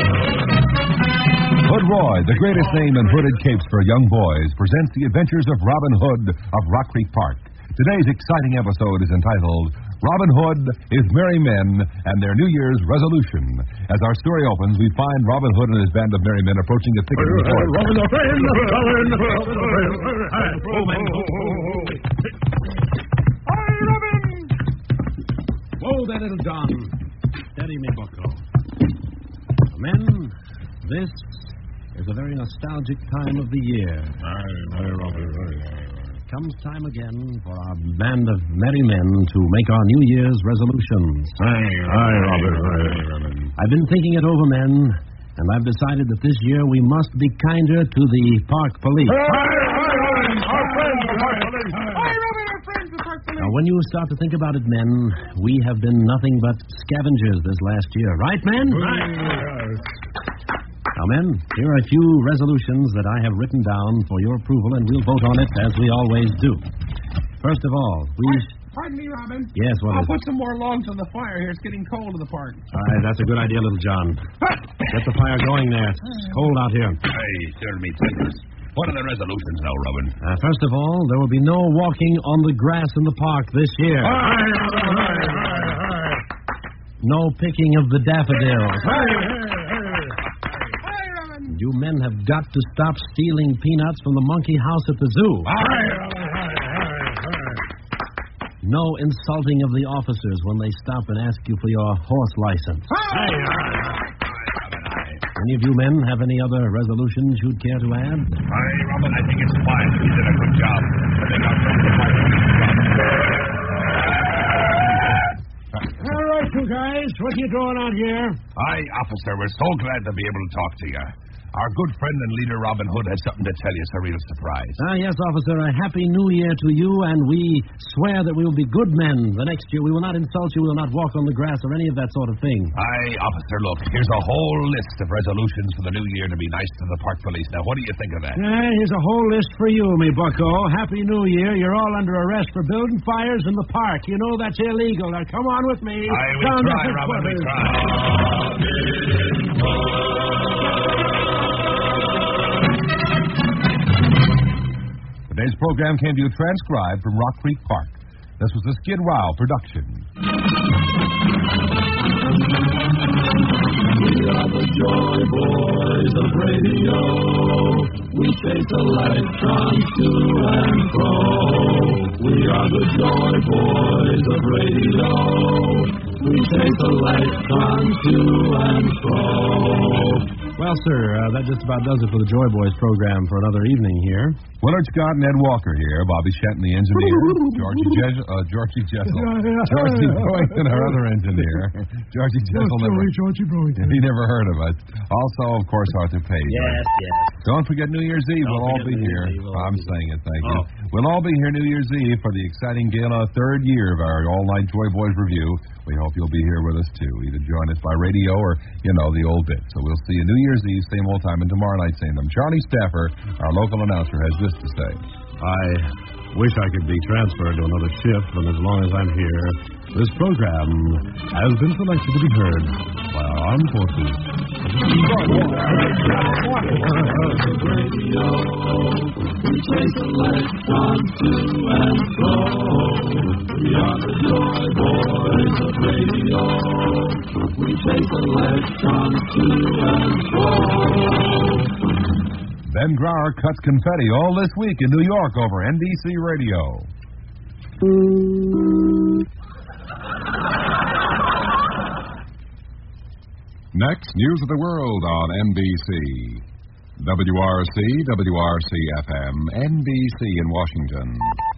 Hood Roy, the greatest name in hooded capes for young boys, presents the adventures of Robin Hood of Rock Creek Park. Today's exciting episode is entitled Robin Hood, His Merry Men, and Their New Year's Resolution. As our story opens, we find Robin Hood and his band of merry men approaching the ticketing court. Robin the friend, Robin the friend. Hi, Robin! Whoa there, little John. Steady me, bucko. Men, this is a very nostalgic time of the year. Hi, Robin. Comes time again for our band of merry men to make our New Year's resolutions. Hi, Robin. I've been thinking it over, men, and I've decided that this year we must be kinder to the park police. Robin. Our friends, the park police. Robin, our friends, the park police. Now, when you start to think about it, men, we have been nothing but scavengers this last year. Right, men? Now, men, here are a few resolutions that I have written down for your approval, and we'll vote on it as we always do. First of all, Pardon me, Robin. Yes, what I'll is it? put some more logs on the fire here. It's getting cold in the park. All right, that's a good idea, little John. Get the fire going there. It's cold out here. Hey, tell me, Tinkers. What are the resolutions now, Robin? First of all, there will be no walking on the grass in the park this year. No picking of the daffodils. You men have got to stop stealing peanuts from the monkey house at the zoo. No insulting of the officers when they stop and ask you for your horse license. Any of you men have any other resolutions you'd care to add? Robin, I think it's fine. You did a good job. I think I'll take the fight. All right, you guys. What are you doing out here? Officer, we're so glad to be able to talk to you. Our good friend and leader, Robin Hood, has something to tell you. It's a real surprise. Yes, officer. A happy new year to you, and we swear that we will be good men the next year. We will not insult you. We will not walk on the grass or any of that sort of thing. Officer, look, here's a whole list of resolutions for the new year to be nice to the park police. Now, what do you think of that? Here's a whole list for you, me bucko. Happy New Year. You're all under arrest for building fires in the park. You know that's illegal. Now, come on with me. We try, Robin, we try. Today's program came to you transcribed from Rock Creek Park. This was a Skid Row production. We are the Joy Boys of radio. We chase electrons to and fro. We are the Joy Boys of radio. We chase electrons to and fro. Well, sir, that just about does it for the Joy Boys program for another evening here. Willard Scott and Ed Walker here. Bobby Shenton, the engineer. Georgie Jessel. Georgie Boyden, our other engineer. Georgie Jessel. Georgie Boyden. He never heard of us. Also, of course, Arthur Page. Yes. Don't forget New Year's Eve. We'll all be here. I'm saying it, thank you. We'll all be here New Year's Eve for the exciting gala, third year of our all-night Joy Boys review. We hope you'll be here with us, too. Either join us by radio or, the old bit. So we'll see you New Year's Eve, same old time, and tomorrow night, same time. Charlie Staffer, our local announcer, has this to say. I wish I could be transferred to another shift, but as long as I'm here, this program has been selected to be heard by our armed forces. We chase electrons to and fro. We are the Joy Boys of radio. We chase electrons to and fro. Ben Grauer cuts confetti all this week in New York over NBC Radio. Next, News of the World on NBC. WRC, WRC-FM, NBC in Washington.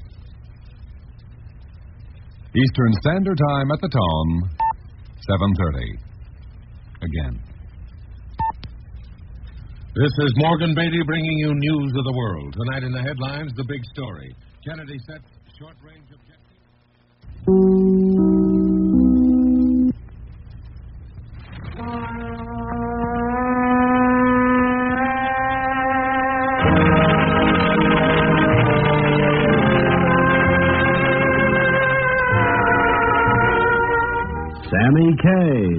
Eastern Standard Time at the tone, 7:30. Again. This is Morgan Beatty bringing you news of the world. Tonight in the headlines, the big story. Kennedy sets short-range objectives. Sammy Kaye.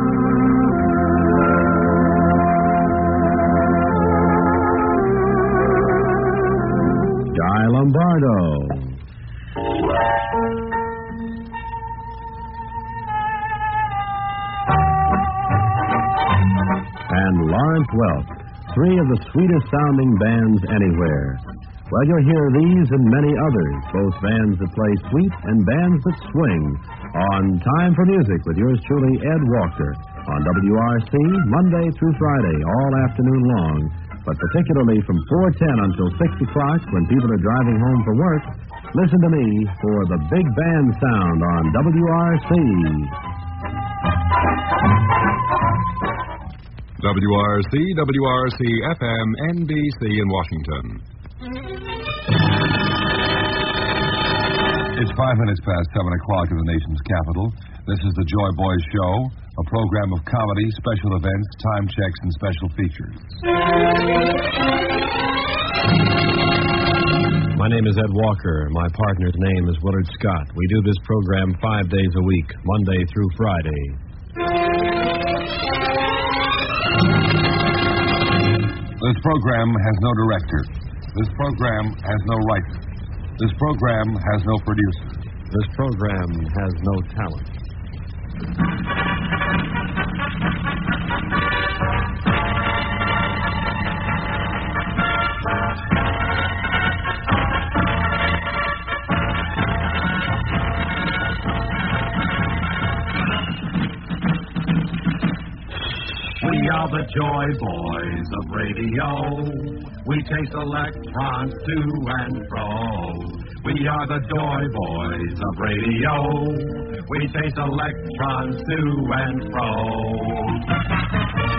Guy Lombardo. And Lawrence Welk, three of the sweetest sounding bands anywhere. Well, you'll hear these and many others, both bands that play sweet and bands that swing, on Time for Music with yours truly, Ed Walker, on WRC, Monday through Friday, all afternoon long, but particularly from 4:10 until 6 o'clock when people are driving home for work. Listen to me for the big band sound on WRC. WRC, WRC-FM, NBC in Washington. It's 5 minutes past 7 o'clock in the nation's capital. This is the Joy Boys Show, a program of comedy, special events, time checks, and special features. My name is Ed Walker. My partner's name is Willard Scott. We do this program 5 days a week, Monday through Friday. This program has no director. This program has no writer. This program has no producer. This program has no talent. We are the Joy Boys of radio. We chase electrons to and fro. We are the Joy Boys of radio. We chase electrons to and fro.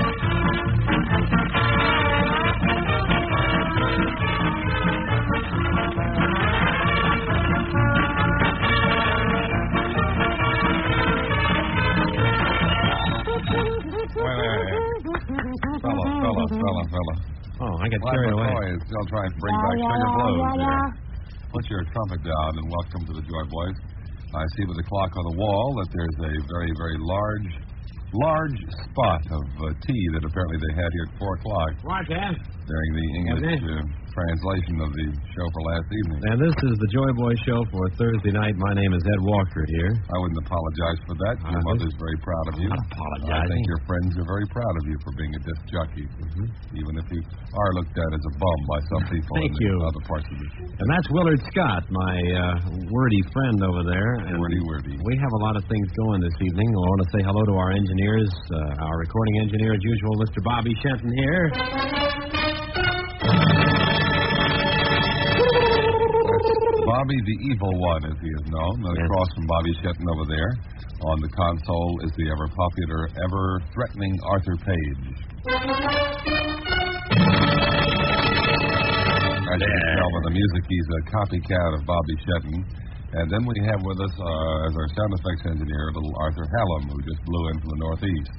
Fella. Oh, I got carried away. McCoy is still trying to bring back Sugar Blues here. Put your trumpet down and welcome to the Joy Boys. I see with the clock on the wall that there's a very, very large spot of tea that apparently they had here at 4 o'clock. Roger. during the English translation of the show for last evening. And this is the Joy Boy Show for Thursday night. My name is Ed Walker here. I wouldn't apologize for that. Your mother's very proud of you. I'm not apologizing. I think your friends are very proud of you for being a disc jockey, even if you are looked at as a bum by some people Thank in you. other parts of the And that's Willard Scott, my wordy friend over there. And wordy. we have a lot of things going this evening. I want to say hello to our engineers, our recording engineer, as usual, Mr. Bobby Shenton here. Bobby the Evil One, as he is known. Across from Bobby Shetton over there on the console is the ever-popular, ever-threatening Arthur Page. As you can tell by the music, he's a copycat of Bobby Shetton. And then we have with us, as our sound effects engineer, little Arthur Hallam, who just blew in from the Northeast.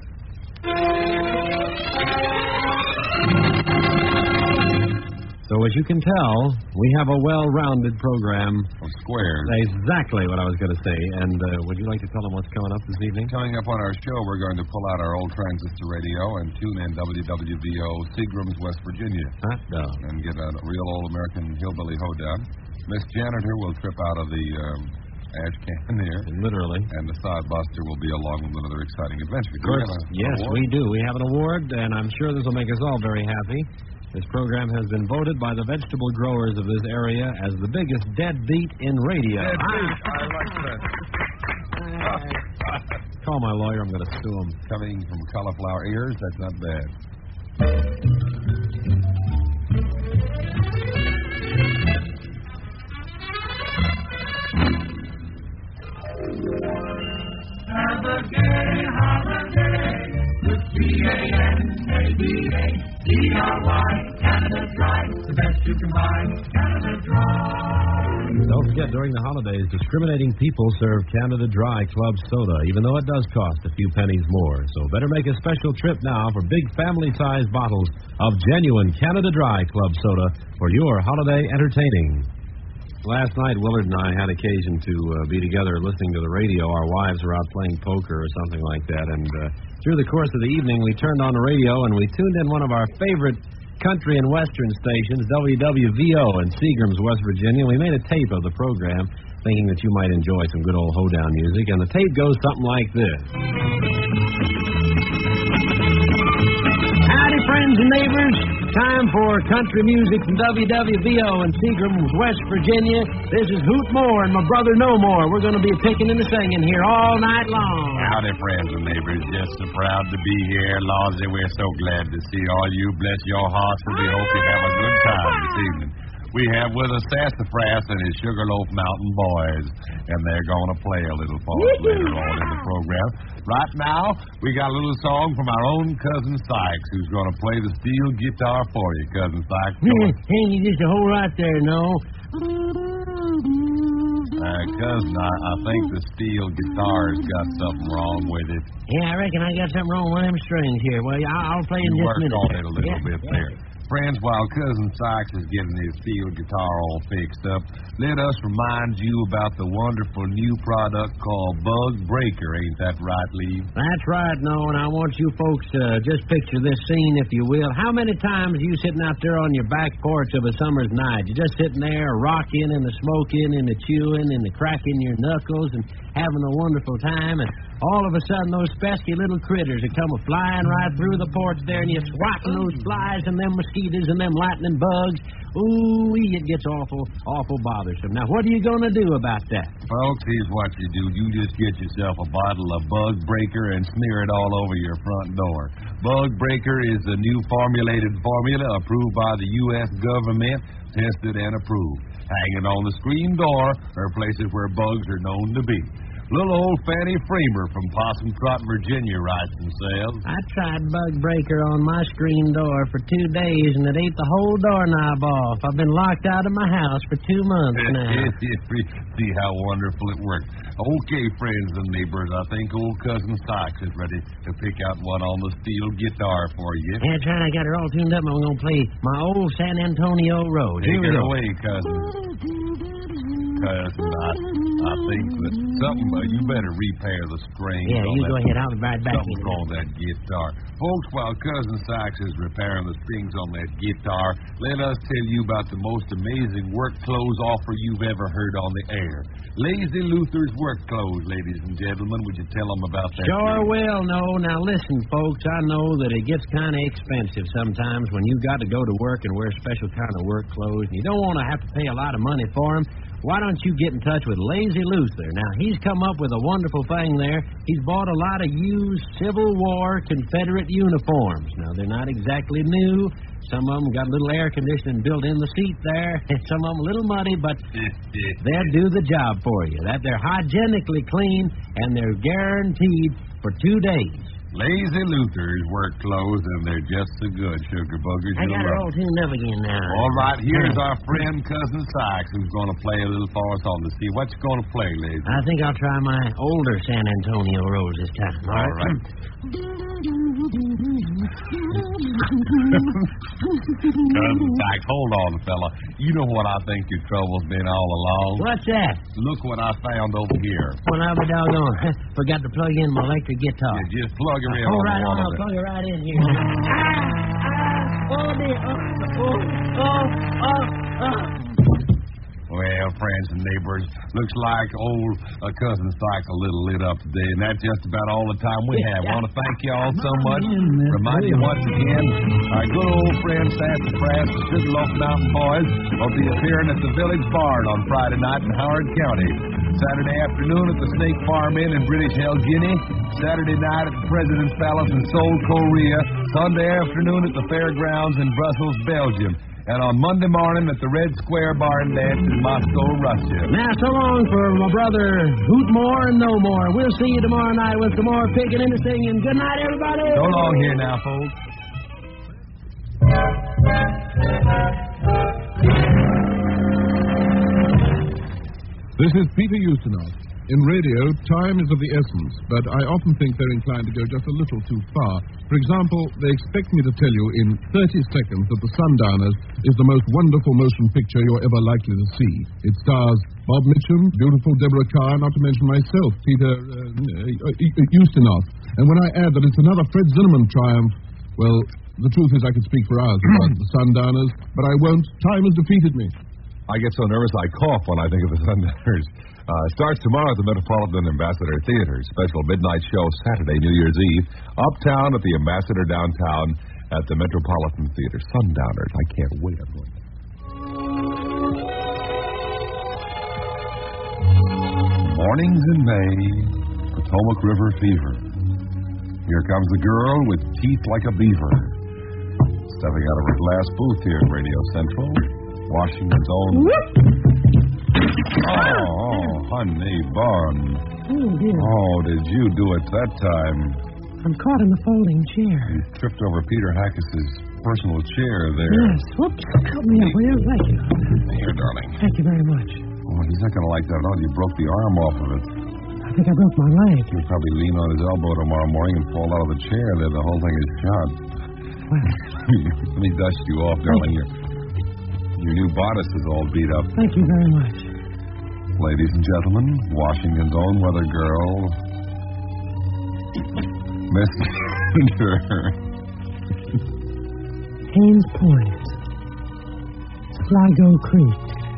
So as you can tell, we have a well-rounded program. Of squares. Exactly what I was going to say. And would you like to tell them what's coming up this evening? Coming up on our show, we're going to pull out our old transistor radio and tune in WWVO Seagram's, West Virginia. Hot dog. And get a real old American hillbilly hoedown. Miss Janitor will trip out of the ash can here. Literally. And the Sod Buster will be along with another exciting adventure. Of course, yes, we do. We have an award, and I'm sure this will make us all very happy. This program has been voted by the vegetable growers of this area as the biggest deadbeat in radio. Deadbeat. I like that. Call my lawyer. I'm going to sue him. Coming from cauliflower ears, that's not bad. Have a gay holiday with C-A-N-A-D-A-D-R-Y, Canada Dry, the best you can buy, Canada Dry. Don't forget, during the holidays, discriminating people serve Canada Dry Club Soda, even though it does cost a few pennies more. So better make a special trip now for big family-sized bottles of genuine Canada Dry Club Soda for your holiday entertaining. Last night, Willard and I had occasion to be together listening to the radio. Our wives were out playing poker or something like that, and through the course of the evening, we turned on the radio and we tuned in one of our favorite country and western stations, WWVO in Seagram's, West Virginia. We made a tape of the program, thinking that you might enjoy some good old hoedown music, and the tape goes something like this. Howdy, friends and neighbors. Time for country music from WWVO in Seagram's, West Virginia. This is Hoot Moore and my brother No More. We're going to be picking and singing here all night long. Howdy, friends and neighbors. Just so proud to be here. Lawsy, we're so glad to see all you. Bless your hearts, and we hope you have a good time this evening. We have with us Sassafras and his Sugarloaf Mountain Boys, and they're going to play a little for us later on in the program. Right now, we got a little song from our own Cousin Sykes, who's going to play the steel guitar for you, Cousin Sykes. Hey, you just hold right there, no? Cousin, I think the steel guitar's got something wrong with it. Yeah, I reckon I got something wrong with them strings here. Well, I'll play in just a minute. Work on it a little bit there. Friends, while Cousin Sykes is getting his steel guitar all fixed up, let us remind you about the wonderful new product called Bug Breaker. Ain't that right, Lee? That's right, no, and I want you folks to just picture this scene, if you will. How many times are you sitting out there on your back porch of a summer's night? You're just sitting there rocking and the smoking and the chewing and the cracking your knuckles and having a wonderful time, and all of a sudden those pesky little critters are come flying right through the porch there, and you're swatting those flies and them mosquitoes and them lightning bugs. Ooh, it gets awful bothersome. Now, what are you going to do about that? Folks, here's what you do. You just get yourself a bottle of Bug Breaker and smear it all over your front door. Bug Breaker is the new formulated formula approved by the U.S. government, tested and approved. Hanging on the screen door are places where bugs are known to be. Little old Fanny Freemer from Possum Trot, Virginia writes and says, I tried Bug Breaker on my screen door for 2 days, and it ate the whole doorknob off. I've been locked out of my house for 2 months now. See how wonderful it works. Okay, friends and neighbors, I think old Cousin Sykes is ready to pick out one on the steel guitar for you. That's right, I got her all tuned up, and I'm going to play my old San Antonio Road. Take it away, Cousin. Cousin, I think that Something, you better repair the strings. Yeah, you go ahead. I'll be right back. Something's wrong with that guitar. Folks, while Cousin Sykes is repairing the strings on that guitar, let us tell you about the most amazing work clothes offer you've ever heard on the air. Lazy Luther's work clothes, ladies and gentlemen. Would you tell them about that? Sure will, no. Now, listen, folks, I know that it gets kind of expensive sometimes when you got to go to work and wear special kind of work clothes, and you don't want to have to pay a lot of money for them. Why don't you get in touch with Lazy Luther? Now, he's come up with a wonderful thing there. He's bought a lot of used Civil War Confederate uniforms. Now, they're not exactly new. Some of them got a little air conditioning built in the seat there. Some of them a little muddy, but they'll do the job for you. That they're hygienically clean, and they're guaranteed for 2 days. Lazy Luther's work clothes, and they're just so good, Sugar Boogers. I got her all tuned up again now. All right, here's our friend Cousin Sykes, who's going to play a little for us on the sea. What you going to play, Lazy? I think I'll try my older San Antonio Rose this time. All right. Cousin Sykes, hold on, fella. You know what I think your trouble's been all along? What's that? Look what I found over here. Well, I'll be doggone. Forgot to plug in my electric guitar. You just plug her in. Oh, right on. I'll plug her right in here. Oh, dear. Well, friends and neighbors, looks like old Cousin Sykes a little lit up today, and that's just about all the time we have. I want to thank you all so much. Remind you once again, our good old friend Sassy Frass, the Sugarloaf Mountain Boys, will be appearing at the Village Barn on Friday night in Howard County. Saturday afternoon at the Snake Farm Inn in British Guinea. Saturday night at the President's Palace in Seoul, Korea. Sunday afternoon at the Fairgrounds in Brussels, Belgium. And on Monday morning at the Red Square Barn Dance in Moscow, Russia. Now, so long for my brother Hoot More and No More. We'll see you tomorrow night with some more picking and singing. Good night, everybody. So long here now, folks. This is Peter Ustinov. In radio, time is of the essence, but I often think they're inclined to go just a little too far. For example, they expect me to tell you in 30 seconds that The Sundowners is the most wonderful motion picture you're ever likely to see. It stars Bob Mitchum, beautiful Deborah Carr, not to mention myself, Peter Ustinov. And when I add that it's another Fred Zinnemann triumph, well, the truth is I could speak for hours about The Sundowners, but I won't. Time has defeated me. I get so nervous I cough when I think of The Sundowners. Starts tomorrow at the Metropolitan Ambassador Theater. Special midnight show Saturday, New Year's Eve. Uptown at the Ambassador downtown at the Metropolitan Theater. Sundowners. I can't wait. I'm going. Mornings in May, Potomac River fever. Here comes the girl with teeth like a beaver. Stepping out of her glass booth here at Radio Central. Washington's own. Oh, honey bun. Oh, dear. Oh, did you do it that time? I'm caught in the folding chair. You tripped over Peter Hackis's personal chair there. Yes. Whoops. Help me up, will you? Thank you. Here, darling. Thank you very much. Oh, he's not going to like that at all. You broke the arm off of it. I think I broke my leg. He'll probably lean on his elbow tomorrow morning and fall out of the chair. Then the whole thing is shot. Well. Let me dust you off, darling. Your new bodice is all beat up. Thank you very much. Ladies and gentlemen, Washington's own weather girl, Miss Haynes Point, Sligo Creek,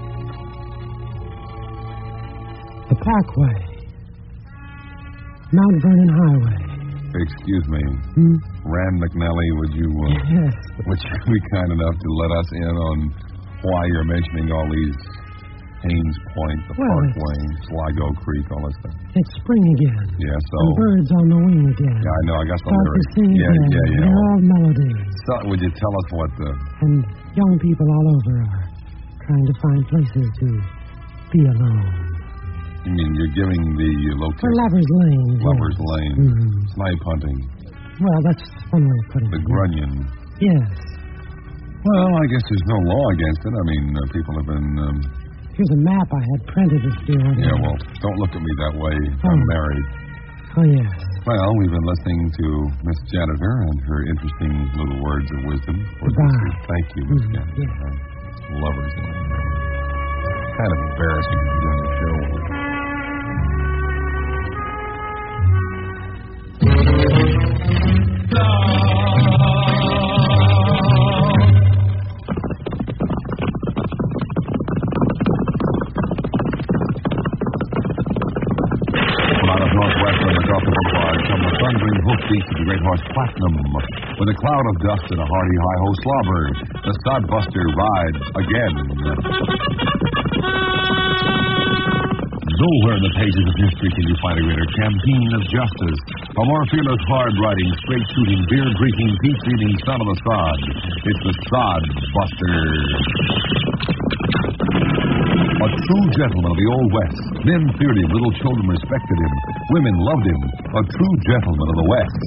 the Parkway, Mount Vernon Highway. Excuse me. Rand McNally, would you be kind enough to let us in on why you're mentioning all these Haynes Point, the Parkway, Sligo Creek, all that stuff? It's spring again. Yeah, so... And birds on the wing again. Yeah, I know, I got the lyrics. lyrics. To sing again. They're all melodies. So, would you tell us what the... And young people all over are trying to find places to be alone. You mean you're giving the location? For Lover's Lane. Lover's Lane. Mm-hmm. Snipe hunting. Well, that's one way of putting it. The grunion. Yes. Well, I guess there's no law against it. I mean, people have been... Here's a map I had printed this year. Yeah, well, don't look at me that way. I'm married. Oh, yes. Well, we've been listening to Miss Janitor and her interesting little words of wisdom. Thank you, Miss Janitor. Yeah. Lover's Lane. Kind of embarrassing to be doing the show. hoofbeats of the great horse Platinum. With a cloud of dust and a hearty hi-ho slobber, the Sodbuster rides again. Nowhere in the pages of history can you find a greater campaign of justice, a more fearless, hard-riding, straight-shooting, beer-drinking, peach-eating son of the sod. It's the Sodbuster. A true gentleman of the Old West. Men feared him, little children respected him, women loved him. A true gentleman of the West.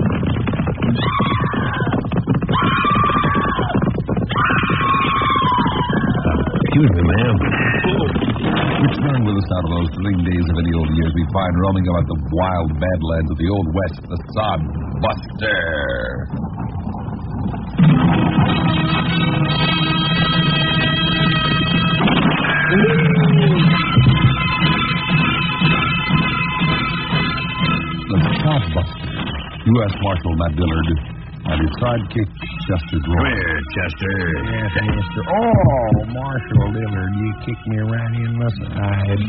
Excuse me, ma'am. Return with us out of those thrilling days of any old years we find roaming about the wild badlands of the Old West, the Sodbuster. The Sodbuster. U.S. Marshal Matt Dillard and his sidekick, Chester Grover. Come here, Chester. Yes, Mister. Oh, Marshal Dillard, you kicked me right in the side.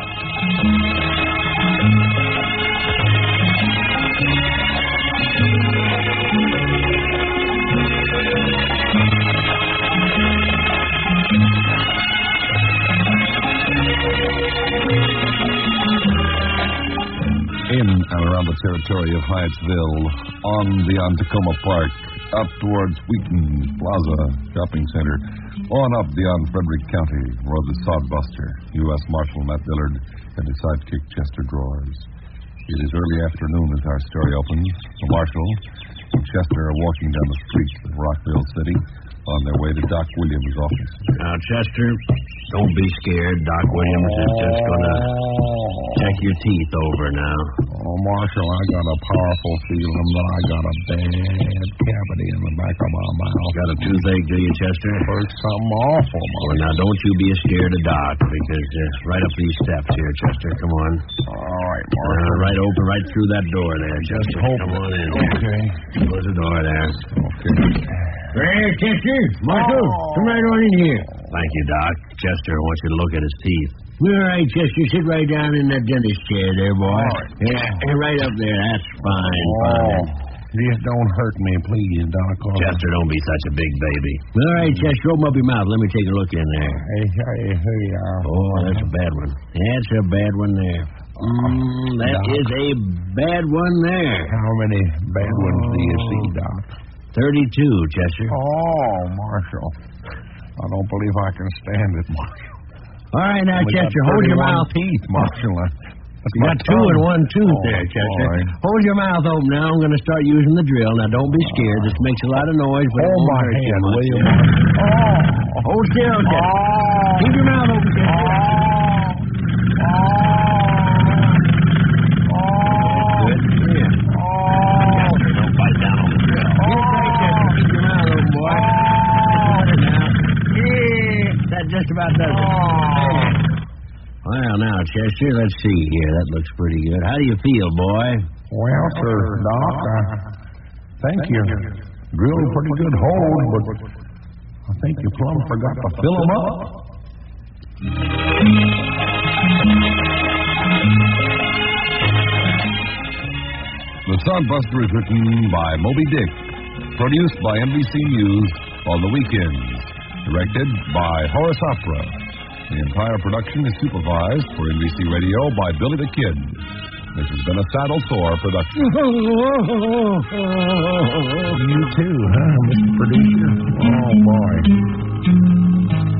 In and around the territory of Hyattsville, on beyond Tacoma Park, up towards Wheaton Plaza Shopping Center, on up beyond Frederick County, rode the Sodbuster, U.S. Marshal Matt Dillard and his sidekick Chester Drawers. It is early afternoon as our story opens. The Marshal and Chester are walking down the street of Rockville City on their way to Doc Williams' office. Now, Chester, don't be scared. Doc Williams is just going to check your teeth over now. Oh, Marshal, I got a powerful feeling that I got a bad cavity in the back of my mouth. Got a toothache, do you, Chester? Hurts something awful, Marshal. Well, now, don't you be scared of Doc, because right up these steps here, Chester. Come on. All right, Marshal. Right open, right through that door there, Chester. Come on in. Okay. Close the door there. Okay. Hey, Chester. Marshal, come right on in here. Thank you, Doc. Chester wants you to look at his teeth. All right, Chester, sit right down in that dentist chair there, boy. All right. Yeah, right up there. That's fine. Oh, just don't hurt me, please, Doc. Chester, don't be such a big baby. All right, Chester, open up your mouth. Let me take a look in there. Hey. Oh, that's a bad one. That's a bad one there. That Doc. is a bad one there. How many bad ones do you see, Doc? 32, Chester. Oh, Marshal. I don't believe I can stand it, Marshal. All right, now, We Chester, got hold your 31 mouth. teeth, Marshal. You got two and one tooth there, Chester. Boy. Hold your mouth open now. I'm going to start using the drill. Now, don't be scared. This makes a lot of noise, but it Hold won't my hurt you hand, much. will you? Hold still, Chester. Keep your mouth open, Chester. Good. Here. Chester, don't bite down on the drill. Keep your mouth open, boy. That just about does it. Well, now, Chester, let's see here. That looks pretty good. How do you feel, boy? Well, sir, Doc, thank you. Drilled a pretty good hole, but I think you plumb forgot to fill them up. The Sodbuster is written by Moby Dick, produced by NBC News on the weekends, directed by Horace Opera. The entire production is supervised for NBC Radio by Billy the Kid. This has been a Saddle Sore production. You too, huh, Mr. Producer? Oh, boy.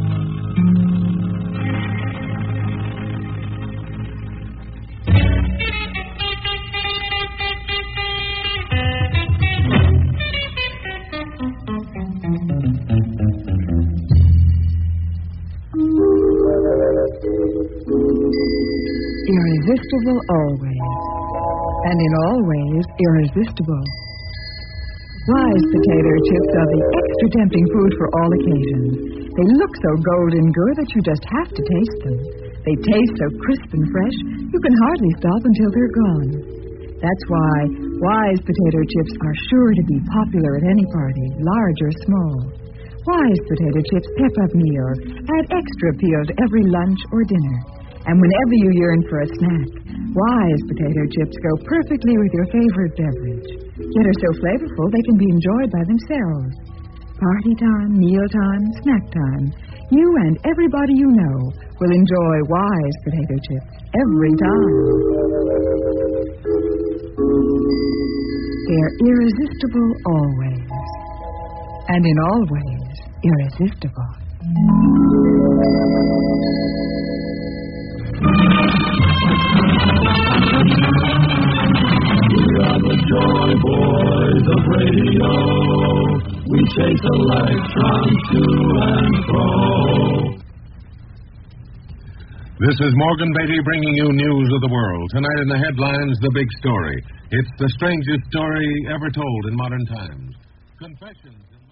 Irresistible always, and in all ways irresistible. Wise potato chips are the extra tempting food for all occasions. They look so golden good that you just have to taste them. They taste so crisp and fresh, you can hardly stop until they're gone. That's why Wise potato chips are sure to be popular at any party, large or small. Wise potato chips pep up meals, add extra appeal to every lunch or dinner. And whenever you yearn for a snack, Wise potato chips go perfectly with your favorite beverage, yet are so flavorful they can be enjoyed by themselves. Party time, mealtime, snack time. You and everybody you know will enjoy Wise potato chips every time. They're irresistible always, and in all ways irresistible. We are the Joy Boys of radio. We chase electrons to and fro. This is Morgan Beatty bringing you news of the world. Tonight in the headlines, the big story. It's the strangest story ever told in modern times. Confessions.